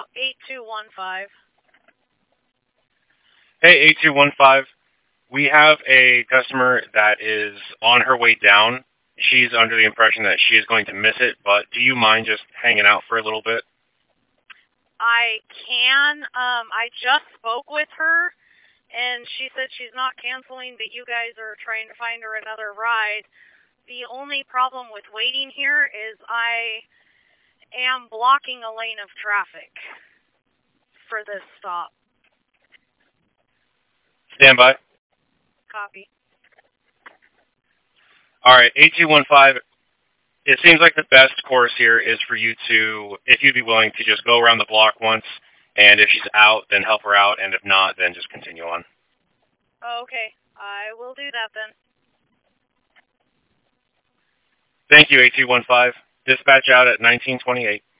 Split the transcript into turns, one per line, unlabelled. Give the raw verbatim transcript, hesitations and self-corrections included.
about eight two one five?
Hey, eight two one five. We have a customer that is on her way down. She's under the impression that she is going to miss it, but do you mind just hanging out for a little bit?
I can. Um, I just spoke with her, and she said she's not canceling, but you guys are trying to find her another ride. The only problem with waiting here is I am blocking a lane of traffic for this stop.
Stand by.
Copy.
All right, eight two one five. It seems like the best course here is for you to, if you'd be willing to just go around the block once, and if she's out, then help her out, and if not, then just continue on.
Okay, I will do that then.
Thank you, eight two one five. Dispatch out at nineteen twenty-eight.